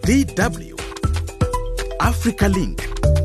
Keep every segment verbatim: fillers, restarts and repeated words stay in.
D W Africa Link.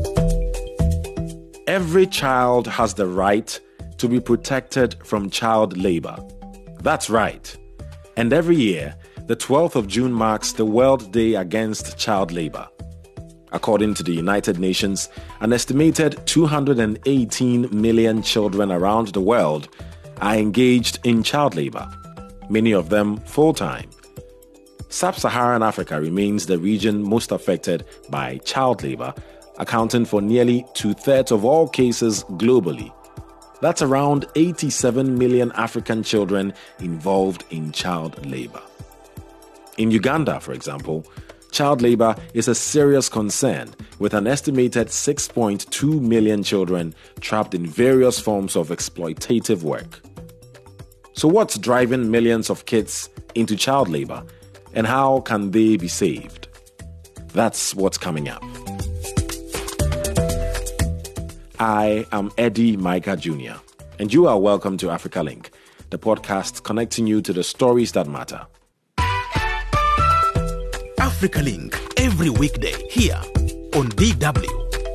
Every child has the right to be protected from child labor. That's right. And every year, the twelfth of June marks the World Day Against Child Labor. According to the United Nations, an estimated two hundred eighteen million children around the world are engaged in child labor, many of them full-time. Sub-Saharan Africa remains the region most affected by child labor, accounting for nearly two-thirds of all cases globally. That's around eighty-seven million African children involved in child labor. In Uganda, for example, child labor is a serious concern, with an estimated six point two million children trapped in various forms of exploitative work. So what's driving millions of kids into child labor, and how can they be saved? That's what's coming up. I am Eddie Micah Junior, and you are welcome to Africa Link, the podcast connecting you to the stories that matter. Africa Link, every weekday here on D W.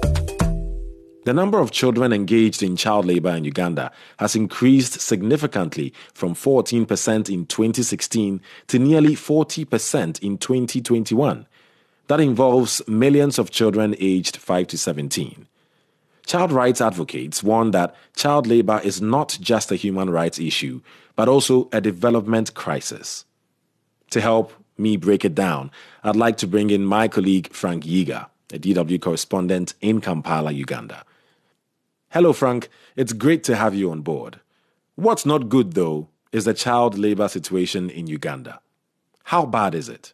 The number of children engaged in child labor in Uganda has increased significantly from fourteen percent in twenty sixteen to nearly forty percent in twenty twenty-one. That involves millions of children aged five to seventeen. Child rights advocates warn that child labor is not just a human rights issue, but also a development crisis. To help me break it down, I'd like to bring in my colleague Frank Yiga, a D W correspondent in Kampala, Uganda. Hello, Frank. It's great to have you on board. What's not good, though, is the child labor situation in Uganda. How bad is it?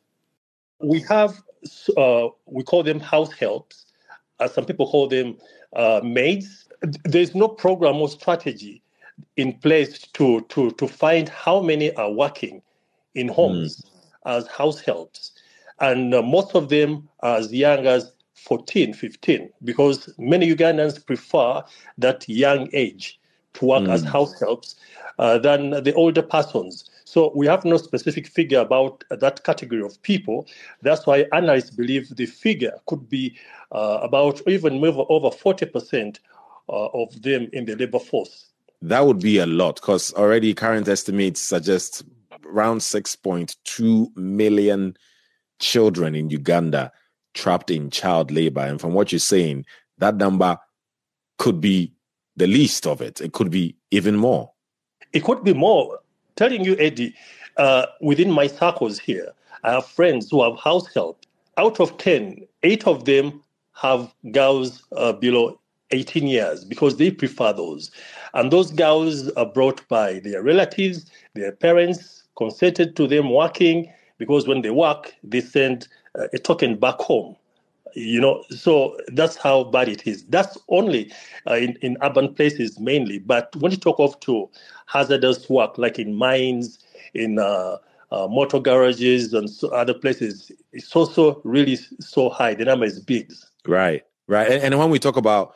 We have, uh, we call them house helps, as some people call them uh, maids. There's no program or strategy in place to, to, to find how many are working in homes mm. as house helps. And uh, most of them are as young as fourteen, fifteen, because many Ugandans prefer that young age to work mm. as house helps uh, than the older persons. So we have no specific figure about that category of people. That's why analysts believe the figure could be uh, about even over forty percent uh, of them in the labor force. That would be a lot, because already current estimates suggest around six point two million children in Uganda trapped in child labor. And from what you're saying, that number could be the least of it. It could be even more. It could be more. Telling you, Eddie, uh, within my circles here, I have friends who have house help. Out of ten, eight of them have girls uh, below eighteen years because they prefer those. And those girls are brought by their relatives, their parents, consented to them working, because when they work, they send uh, a token back home. You know, so that's how bad it is. That's only uh, in, in urban places mainly. But when you talk of to hazardous work, like in mines, in uh, uh, motor garages and so other places, it's also really so high. The number is big. Right, right. And, and when we talk about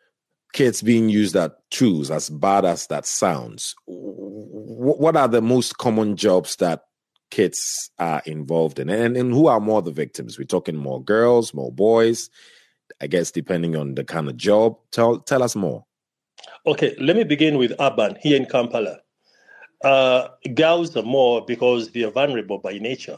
kids being used as tools, as bad as that sounds, w- what are the most common jobs that kids are involved in, and, and who are more the victims? We're talking more girls, more boys, I guess, depending on the kind of job. Tell tell us more. Okay, let me begin with urban here in Kampala. Uh, girls are more because they are vulnerable by nature.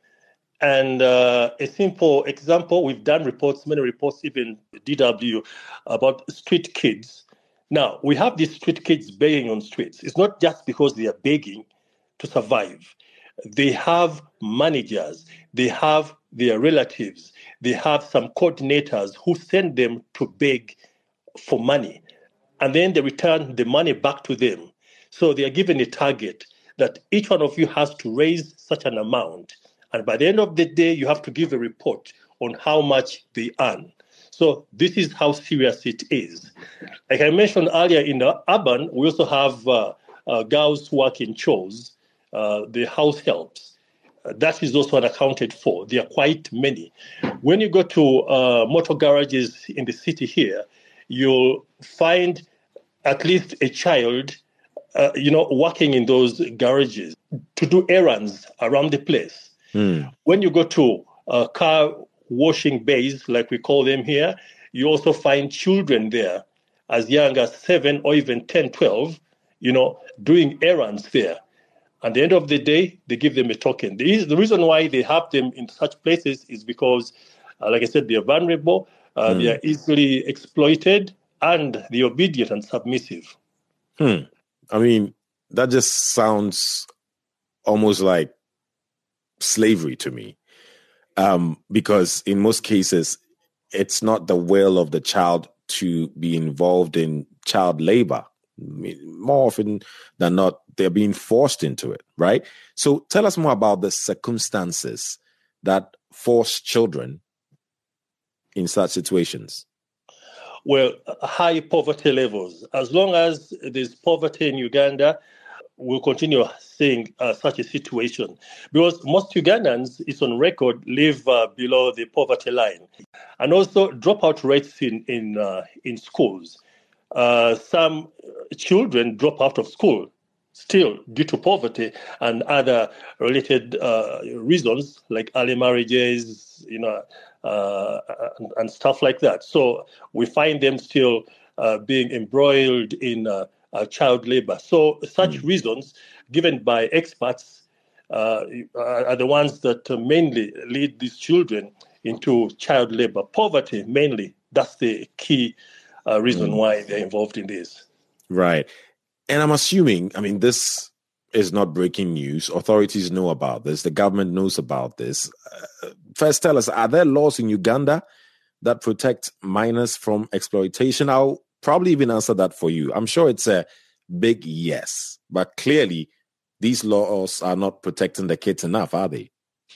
And uh, a simple example, we've done reports, many reports, even D W, about street kids. Now, we have these street kids begging on streets. It's not just because they are begging to survive. They have managers, they have their relatives, they have some coordinators who send them to beg for money, and then they return the money back to them. So they are given a target that each one of you has to raise such an amount, and by the end of the day, you have to give a report on how much they earn. So this is how serious it is. Like I mentioned earlier, in the urban, we also have uh, uh, girls who work in chores. Uh, the house helps. Uh, that is also unaccounted for. There are quite many. When you go to uh, motor garages in the city here, you'll find at least a child, uh, you know, working in those garages to do errands around the place. Mm. When you go to uh, car washing bays, like we call them here. You also find children there as young as seven or even ten, twelve, you know, doing errands there. At the end of the day, they give them a token. The, the reason why they have them in such places is because, uh, like I said, they are vulnerable, uh, mm. they are easily exploited, and they're obedient and submissive. Hmm. I mean, that just sounds almost like slavery to me, um, because in most cases, it's not the will of the child to be involved in child labor. I mean, more often than not, they're being forced into it, right? So tell us more about the circumstances that force children in such situations. Well, high poverty levels. As long as there's poverty in Uganda, we'll continue seeing uh, such a situation, because most Ugandans, it's on record, live uh, below the poverty line. And also dropout rates in, in, uh, in schools. Uh, some children drop out of school still due to poverty and other related uh, reasons like early marriages, you know, uh, and, and stuff like that. So we find them still uh, being embroiled in uh, uh, child labor. So such mm. reasons given by experts uh, are the ones that mainly lead these children into child labor. Poverty mainly, that's the key uh, reason mm. why they're involved in this. Right. And I'm assuming, I mean, this is not breaking news. Authorities know about this. The government knows about this. Uh, first, tell us, are there laws in Uganda that protect minors from exploitation? I'll probably even answer that for you. I'm sure it's a big yes, but clearly these laws are not protecting the kids enough, are they?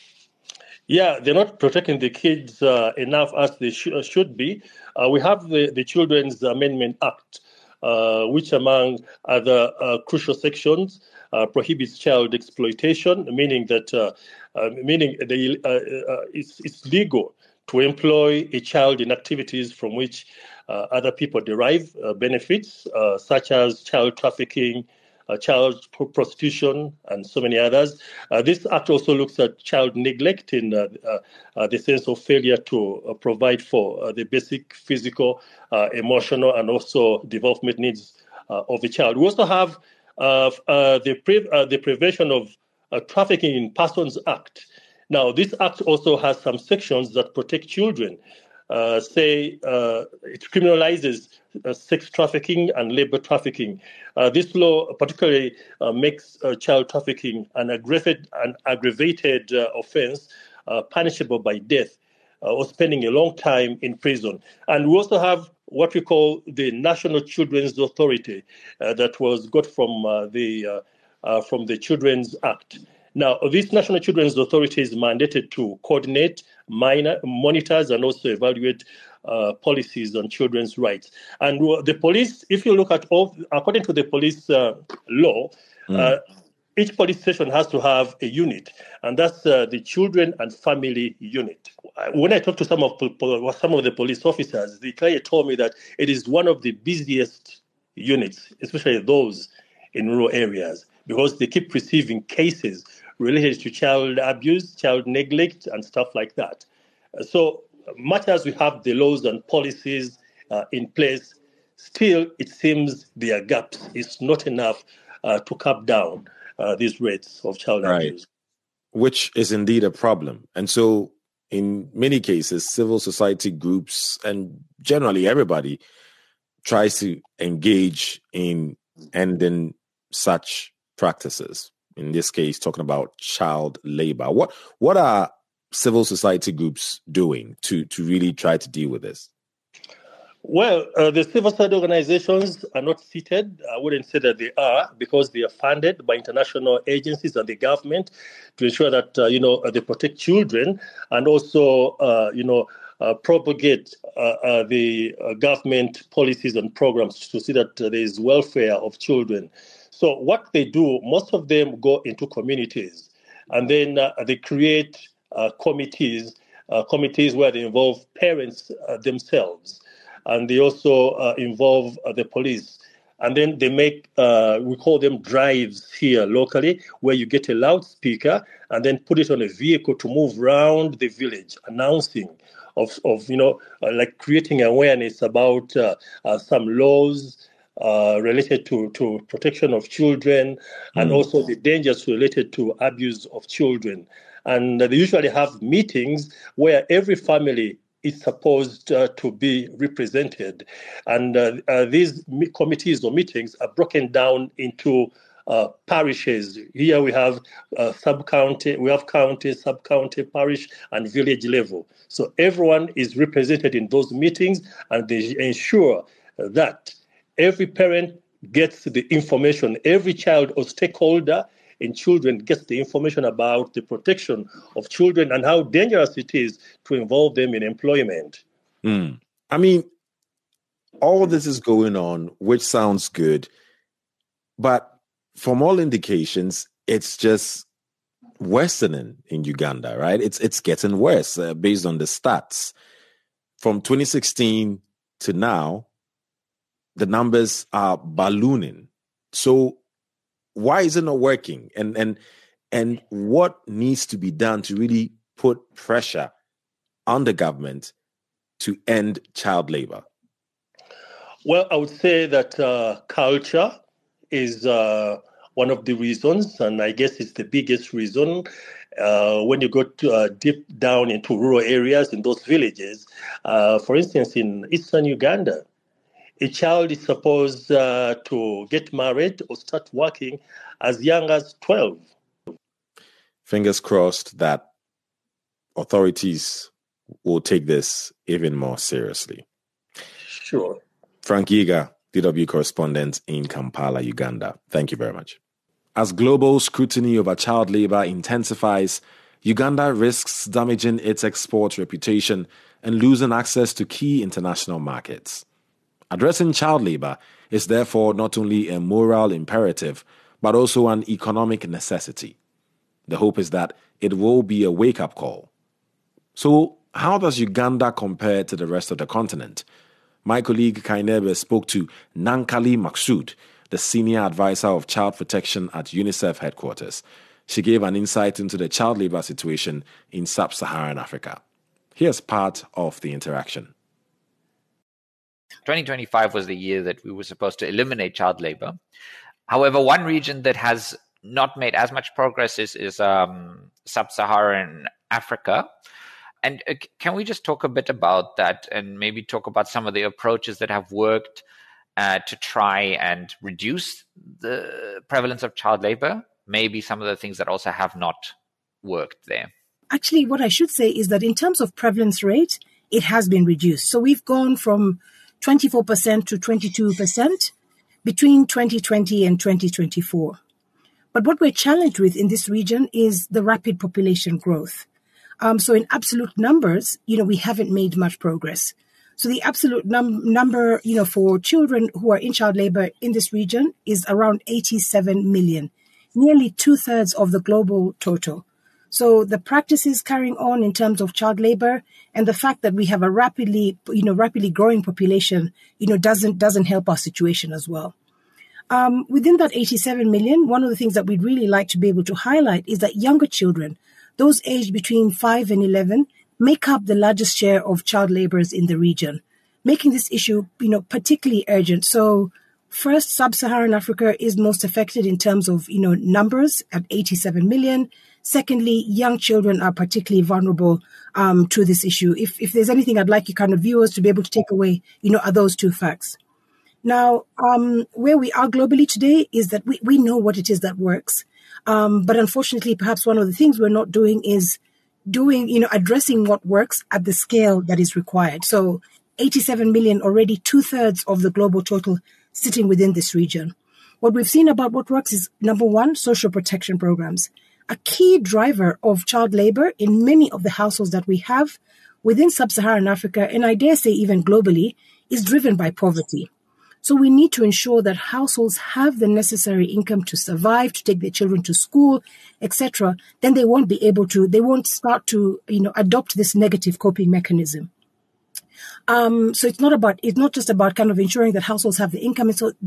Yeah, they're not protecting the kids uh, enough as they sh- should be. Uh, we have the, the Children's Amendment Act, uh, which among other uh, crucial sections uh, prohibits child exploitation, meaning that uh, uh, meaning they, uh, uh, it's, it's legal to employ a child in activities from which uh, other people derive uh, benefits, uh, such as child trafficking, Uh, child prostitution, and so many others. Uh, this act also looks at child neglect in uh, uh, uh, the sense of failure to uh, provide for uh, the basic physical, uh, emotional, and also development needs uh, of a child. We also have uh, uh, the, pre- uh, the Prevention of uh, Trafficking in Persons Act. Now, this act also has some sections that protect children. Uh, say uh, it criminalizes uh, sex trafficking and labor trafficking. Uh, this law particularly uh, makes uh, child trafficking an aggravated, an aggravated uh, offense uh, punishable by death uh, or spending a long time in prison. And we also have what we call the National Children's Authority uh, that was got from uh, the uh, uh, from the Children's Act. Now, this National Children's Authority is mandated to coordinate, minor, monitors, and also evaluate uh, policies on children's rights. And the police, if you look at all, according to the police uh, law, mm. uh, each police station has to have a unit, and that's uh, the Children and Family Unit. When I talked to some of some of the police officers, they clearly told me that it is one of the busiest units, especially those in rural areas, because they keep receiving cases related to child abuse, child neglect, and stuff like that. So much as we have the laws and policies uh, in place, still it seems there are gaps. It's not enough uh, to cap down uh, these rates of child right. abuse. Which is indeed a problem. And so in many cases, civil society groups and generally everybody tries to engage in ending such practices. In this case, talking about child labor. What what are civil society groups doing to, to really try to deal with this? Well, uh, the civil society organizations are not seated. I wouldn't say that they are, because they are funded by international agencies and the government to ensure that, uh, you know, they protect children and also, uh, you know, uh, propagate uh, uh, the uh, government policies and programs to see that uh, there is welfare of children. So what they do, most of them go into communities, and then uh, they create uh, committees, uh, committees where they involve parents uh, themselves, and they also uh, involve uh, the police. And then they make, uh, we call them drives here locally, where you get a loudspeaker and then put it on a vehicle to move around the village, announcing of, of you know, uh, like creating awareness about uh, uh, some laws uh, related to, to protection of children, and Mm. also the dangers related to abuse of children. And they usually have meetings where every family is supposed uh, to be represented. And uh, uh, these committees or meetings are broken down into uh, parishes. Here we have uh, sub-county, we have county, sub-county, parish, and village level. So everyone is represented in those meetings, and they ensure that every parent gets the information, every child or stakeholder in children gets the information about the protection of children and how dangerous it is to involve them in employment. Mm. I mean, all this is going on, which sounds good, but from all indications, it's just worsening in Uganda, right? It's it's getting worse uh, based on the stats. From twenty sixteen to now, the numbers are ballooning. So why is it not working? And and and what needs to be done to really put pressure on the government to end child labor? Well, I would say that uh, culture is uh, one of the reasons, and I guess it's the biggest reason. Uh, when you go to, uh, deep down into rural areas in those villages, uh, for instance, in eastern Uganda, a child is supposed uh, to get married or start working as young as twelve. Fingers crossed that authorities will take this even more seriously. Sure. Frank Yiga, D W correspondent in Kampala, Uganda. Thank you very much. As global scrutiny over child labor intensifies, Uganda risks damaging its export reputation and losing access to key international markets. Addressing child labor is therefore not only a moral imperative, but also an economic necessity. The hope is that it will be a wake-up call. So, how does Uganda compare to the rest of the continent? My colleague Kainebe spoke to Nankali Maksud, the senior advisor of child protection at UNICEF headquarters. She gave an insight into the child labor situation in sub-Saharan Africa. Here's part of the interaction. twenty twenty-five was the year that we were supposed to eliminate child labor. However, one region that has not made as much progress is, is um, sub-Saharan Africa. And uh, can we just talk a bit about that and maybe talk about some of the approaches that have worked uh, to try and reduce the prevalence of child labor? Maybe some of the things that also have not worked there. Actually, what I should say is that in terms of prevalence rate, it has been reduced. So we've gone from twenty-four percent to twenty-two percent between twenty twenty and twenty twenty-four. But what we're challenged with in this region is the rapid population growth. Um, so in absolute numbers, you know, we haven't made much progress. So the absolute num- number, you know, for children who are in child labor in this region is around eighty-seven million, nearly two thirds of the global total. So the practices carrying on in terms of child labor and the fact that we have a rapidly, you know, rapidly growing population, you know, doesn't doesn't help our situation as well. Um, within that eighty-seven million, one of the things that we'd really like to be able to highlight is that younger children, those aged between five and eleven, make up the largest share of child laborers in the region, making this issue, you know, particularly urgent. So first, sub-Saharan Africa is most affected in terms of, you know, numbers at eighty-seven million. Secondly, young children are particularly vulnerable um, to this issue. If if there's anything I'd like you kind of viewers to be able to take away, you know, are those two facts. Now, um, where we are globally today is that we, we know what it is that works. Um, but unfortunately, perhaps one of the things we're not doing is doing, you know, addressing what works at the scale that is required. So eighty-seven million, already two thirds of the global total sitting within this region. What we've seen about what works is, number one, social protection programs. A key driver of child labor in many of the households that we have within sub-Saharan Africa, and I dare say even globally, is driven by poverty. So we need to ensure that households have the necessary income to survive, to take their children to school, et cetera. Then they won't be able to, they won't start to, you know, adopt this negative coping mechanism. Um, so it's not about, it's not just about kind of ensuring that households have the income. And so that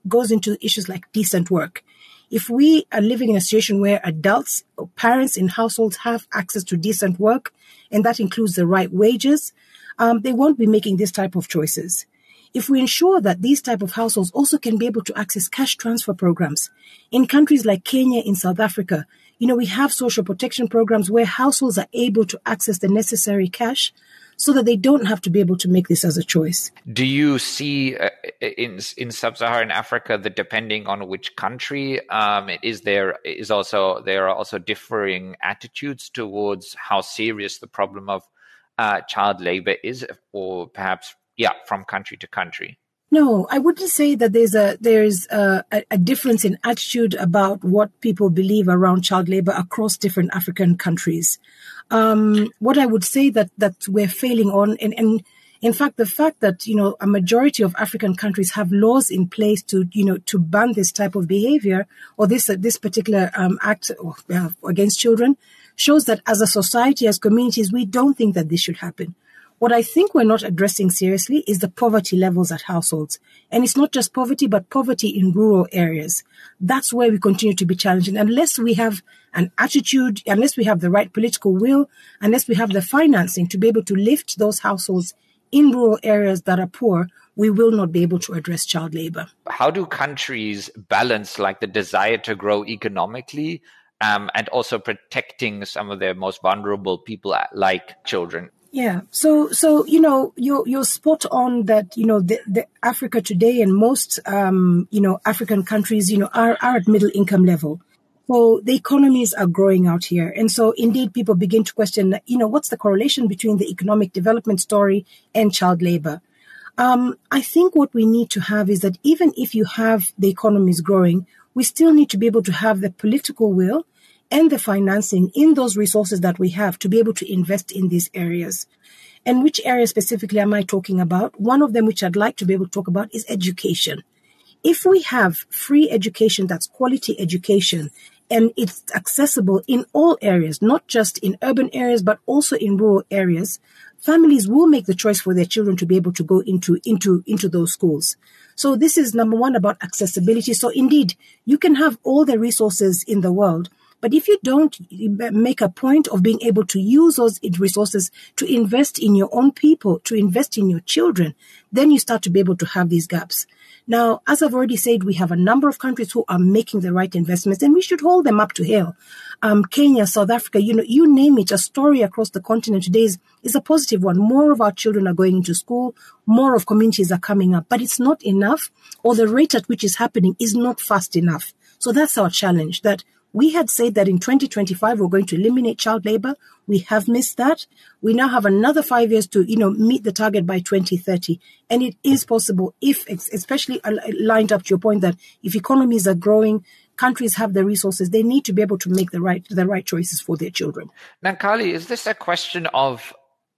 goes into issues like decent work. If we are living in a situation where adults or parents in households have access to decent work, and that includes the right wages, um, they won't be making this type of choices. If we ensure that these type of households also can be able to access cash transfer programs, in countries like Kenya, in South Africa, you know, we have social protection programs where households are able to access the necessary cash so that they don't have to be able to make this as a choice. Do you see uh, in in sub-Saharan Africa that depending on which country, um, is there is also there are also differing attitudes towards how serious the problem of uh, child labor is, or perhaps yeah, from country to country? No, I wouldn't say that there's a there's a, a difference in attitude about what people believe around child labor across different African countries. Um, what I would say that that we're failing on, and, and in fact, the fact that, you know, a majority of African countries have laws in place to, you know, to ban this type of behavior or this uh, this particular um, act uh, against children shows that as a society, as communities, we don't think that this should happen. What I think we're not addressing seriously is the poverty levels at households. And it's not just poverty, but poverty in rural areas. That's where we continue to be challenging. Unless we have an attitude, unless we have the right political will, unless we have the financing to be able to lift those households in rural areas that are poor, we will not be able to address child labor. How do countries balance like the desire to grow economically um, and also protecting some of their most vulnerable people like children? Yeah. So, so, you know, you're, you're spot on that, you know, the, the Africa today and most, um, you know, African countries, you know, are, are at middle income level. So the economies are growing out here. And so indeed, people begin to question, you know, what's the correlation between the economic development story and child labor? Um, I think what we need to have is that even if you have the economies growing, we still need to be able to have the political will and the financing in those resources that we have to be able to invest in these areas. And which area specifically am I talking about? One of them which I'd like to be able to talk about is education. If we have free education, that's quality education, and it's accessible in all areas, not just in urban areas, but also in rural areas, families will make the choice for their children to be able to go into, into, into those schools. So this is number one about accessibility. So indeed, you can have all the resources in the world, but if you don't make a point of being able to use those resources to invest in your own people, to invest in your children, then you start to be able to have these gaps. Now, as I've already said, we have a number of countries who are making the right investments, and we should hold them up to hail. Um, Kenya, South Africa, you know, you name it, a story across the continent today is, is a positive one. More of our children are going into school, more of communities are coming up, but it's not enough, or the rate at which it's happening is not fast enough. So that's our challenge, that we had said that in twenty twenty-five, we're going to eliminate child labor. We have missed that. We now have another five years to, you know, meet the target by twenty thirty. And it is possible if, especially lined up to your point that if economies are growing, countries have the resources, they need to be able to make the right, the right choices for their children. Nankali, is this a question of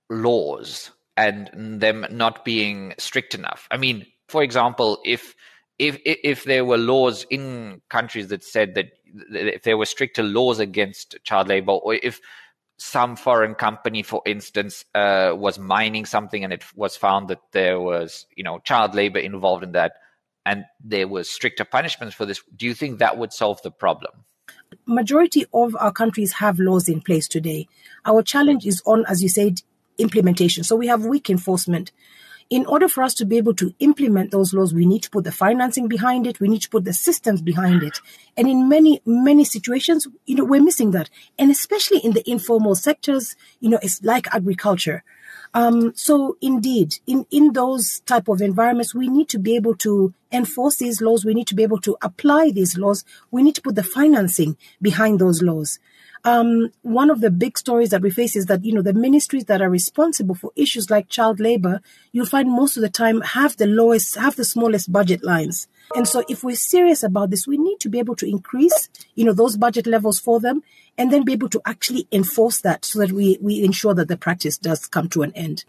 laws and them not being strict enough? I mean, for example, if If if there were laws in countries that said that if there were stricter laws against child labor, or if some foreign company, for instance, uh, was mining something and it was found that there was, you know, child labor involved in that, and there was stricter punishments for this, do you think that would solve the problem? Majority of our countries have laws in place today. Our challenge is on, as you said, implementation. So we have weak enforcement. In order for us to be able to implement those laws, we need to put the financing behind it. We need to put the systems behind it. And in many, many situations, you know, we're missing that. And especially in the informal sectors, you know, it's like agriculture. Um, so indeed, in, in those type of environments, we need to be able to enforce these laws. We need to be able to apply these laws. We need to put the financing behind those laws. Um, one of the big stories that we face is that, you know, the ministries that are responsible for issues like child labor, you'll find most of the time have the lowest, have the smallest budget lines. And so if we're serious about this, we need to be able to increase, you know, those budget levels for them and then be able to actually enforce that so that we, we ensure that the practice does come to an end.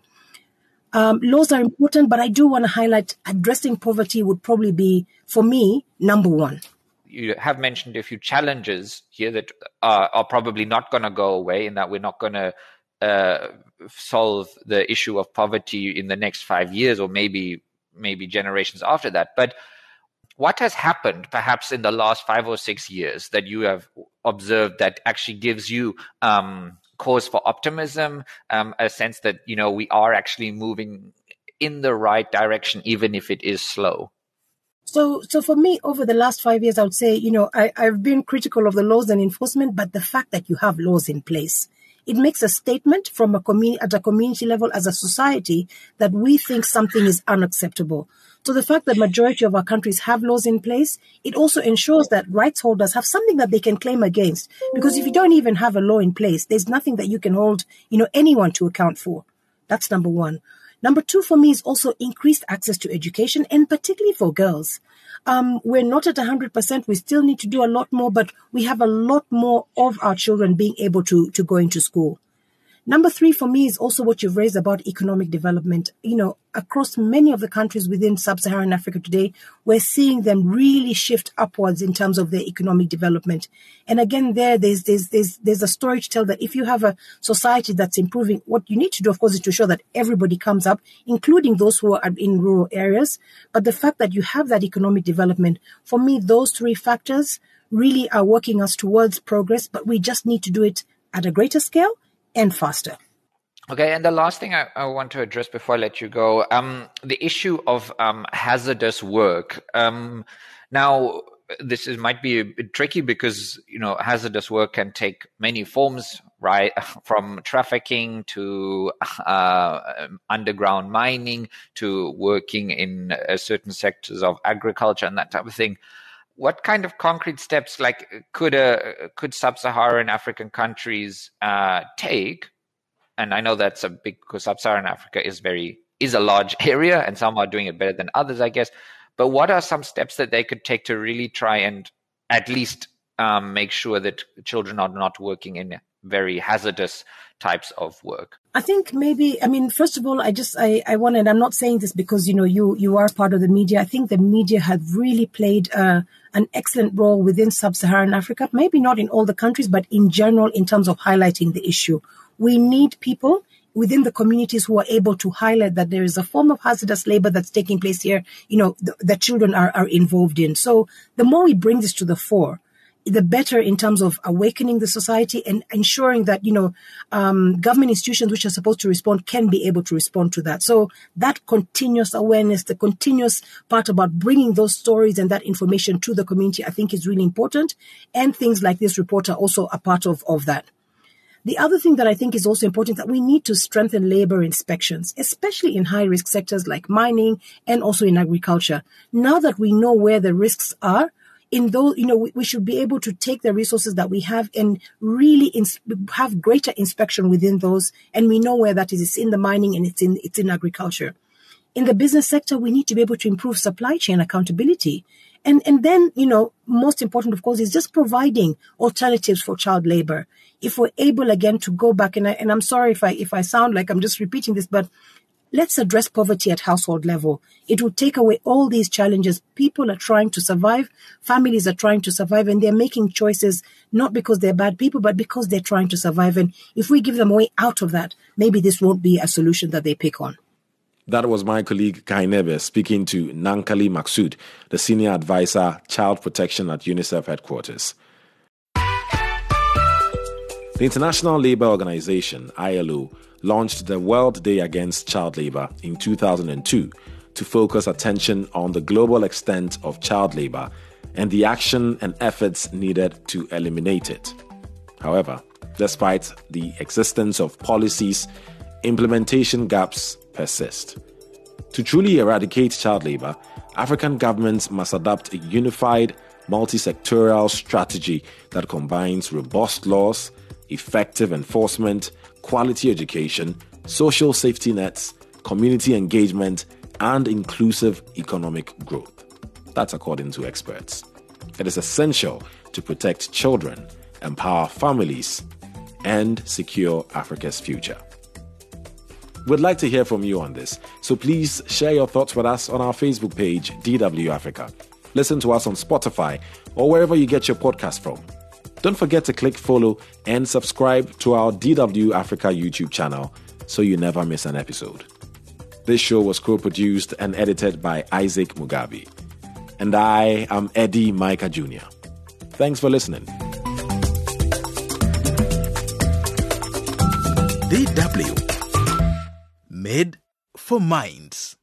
Um, laws are important, but I do want to highlight addressing poverty would probably be, for me, number one. You have mentioned a few challenges here that are, are probably not going to go away, and that we're not going to uh, solve the issue of poverty in the next five years or maybe maybe generations after that. But what has happened perhaps in the last five or six years that you have observed that actually gives you um, cause for optimism, um, a sense that, you know, we are actually moving in the right direction, even if it is slow? So, so for me, over the last five years, I would say, you know, I, I've been critical of the laws and enforcement, but the fact that you have laws in place, it makes a statement from a community at a community level as a society that we think something is unacceptable. So the fact that majority of our countries have laws in place, it also ensures that rights holders have something that they can claim against. Because if you don't even have a law in place, there's nothing that you can hold, you know, anyone to account for. That's number one. Number two for me is also increased access to education, and particularly for girls. Um, we're not at one hundred percent. We still need to do a lot more, but we have a lot more of our children being able to, to go into school. Number three for me is also what you've raised about economic development. You know, across many of the countries within sub-Saharan Africa today, we're seeing them really shift upwards in terms of their economic development. And again, there, there's, there's, there's, there's a story to tell that if you have a society that's improving, what you need to do, of course, is to show that everybody comes up, including those who are in rural areas. But the fact that you have that economic development, for me, those three factors really are working us towards progress, but we just need to do it at a greater scale and faster. Okay, and the last thing I, I want to address before I let you go, um, the issue of um, hazardous work. Um, now, this is, might be a bit tricky because, you know, hazardous work can take many forms, right? From trafficking to uh, underground mining to working in uh, certain sectors of agriculture and that type of thing. What kind of concrete steps, like, could a could sub-Saharan African countries uh, take? And I know that's a big, because sub-Saharan Africa is very is a large area, and some are doing it better than others, I guess. But what are some steps that they could take to really try and at least um, make sure that children are not working in very hazardous types of work? I think maybe, I mean, first of all, I just, I, I want, and I'm not saying this because, you know, you, you are part of the media. I think the media have really played uh, an excellent role within sub-Saharan Africa, maybe not in all the countries, but in general, in terms of highlighting the issue. We need people within the communities who are able to highlight that there is a form of hazardous labor that's taking place here, you know, th- that children are, are involved in. So the more we bring this to the fore, the better in terms of awakening the society and ensuring that, you know, um, government institutions which are supposed to respond can be able to respond to that. So that continuous awareness, the continuous part about bringing those stories and that information to the community, I think is really important. And things like this report are also a part of, of that. The other thing that I think is also important is that we need to strengthen labor inspections, especially in high-risk sectors like mining and also in agriculture. Now that we know where the risks are, in those, you know, we, we should be able to take the resources that we have and really ins- have greater inspection within those. And we know where that is. It's in the mining and it's in, it's in agriculture. In the business sector, we need to be able to improve supply chain accountability. And, and then, you know, most important, of course, is just providing alternatives for child labor. If we're able, again, to go back, and, I, and I'm sorry if I, if I sound like I'm just repeating this, but let's address poverty at household level. It will take away all these challenges. People are trying to survive. Families are trying to survive, and they're making choices not because they're bad people, but because they're trying to survive. And if we give them a way out of that, maybe this won't be a solution that they pick on. That was my colleague Kainebe speaking to Nankali Maksud, the Senior Advisor, Child Protection at UNICEF Headquarters. The International Labour Organization, I L O, launched the World Day Against Child Labour in two thousand two to focus attention on the global extent of child labour and the action and efforts needed to eliminate it. However, despite the existence of policies, implementation gaps persist. To truly eradicate child labour, African governments must adopt a unified, multi-sectoral strategy that combines robust laws, effective enforcement, quality education, social safety nets, community engagement, and inclusive economic growth. That's according to experts. It is essential to protect children, empower families, and secure Africa's future. We'd like to hear from you on this, so please share your thoughts with us on our Facebook page, D W Africa. Listen to us on Spotify or wherever you get your podcast from. Don't forget to click follow and subscribe to our D W Africa YouTube channel so you never miss an episode. This show was co-produced and edited by Isaac Mugabe. And I am Eddie Micah Junior Thanks for listening. D W. Made for Minds.